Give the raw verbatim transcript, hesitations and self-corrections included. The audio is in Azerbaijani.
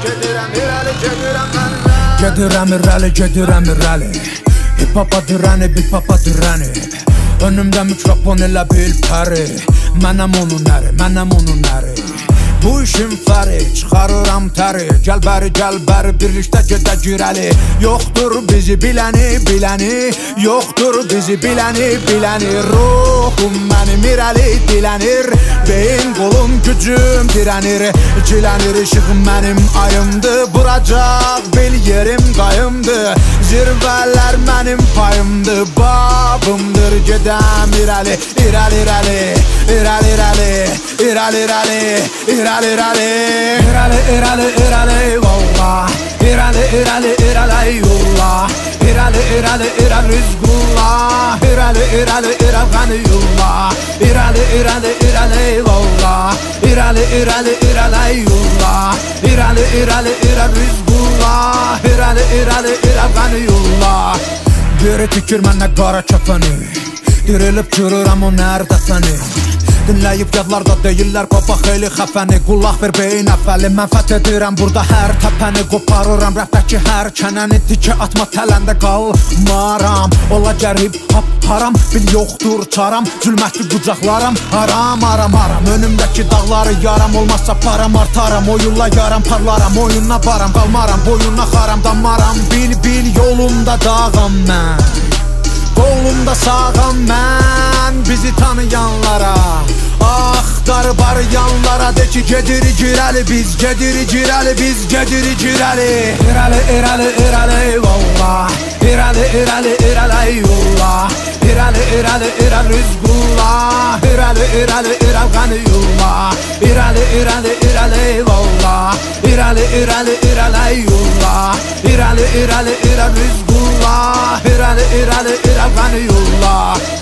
gedirəm irəli, gedirəm mən. Gedirəm irəli, gedirəm irəli. Hip hopa dirəni, bip hopa dirəni. Önümdə mikrofon elə bil pəri. Mənəm onun əri, mənəm onun əri. Bu işin fəri, çıxarıram təri. Gəl bəri, gəl bəri, birlikdə gedə girəli. Yoxdur bizi biləni, biləni. Yoxdur bizi biləni, biləni. Ruhum mənim irəli dilənir. Beyin, qolum, gücüm dirənir. Cilənir, işığım mənim ayımdır. Vuracaq bil yerim qayımdır. Zirvələr mənim payımdır. Babımdır, gedəm irəli, irəli, irəli. İrəli, irəli, irəli, irəli, irəli, irəli. İrəli, irəli, irəli, vallah. İrəli, irəli, irəli, yollah. İrəli, irəli, irəli, rizqullah. İrəli, irəli, irəli, qaniyullah. İrəli, irəli, irəli, vallah. İrəli, irəli, irəli, yollah. İrəli, irəli, irəli, rizqullah. İrəli, irəli, irəli, qaniyullah. Geri tikir mənə qara kəfəni. Dirilib görürəm o nərdəsəni. Dinləyib yadlarda deyirlər baba xeyli xəfəni. Qulaq ver beyin əvvəli, mən fəth edirəm burada hər təpəni. Qoparıram rəfdəki hər kənəni. Dikə atma tələndə qalmaram. Ola gərib hap haram, bil yoxdur çaram. Zülmətli qucaqlaram, aram, aram, aram. Önümdəki dağları yaram, olmazsa param artaram. Oyunla yaram, parlaram, oyununa varam. Qalmaram, boyuna xaram, dammaram. Bil, bil yolumda dağam mən. Qolumda sağam mən bizi tanıyanlara. Axtarıb arayanlara de ki gedirik irəli biz, gedirik irəli biz, gedirik irəli. İrəli, irəli, irəli, vallah. İrəli, irəli, irəli, yollah. İrəli, irəli, irəli, rizqullah. İrəli, irəli, irəli, qaniyullah. İrəli, irəli, irəli, vallah. İrəli, irəli, irəli, yollah. İrəli, irəli, irəli, rizqullah. İrəli, irəli, irəli, qaniyullah.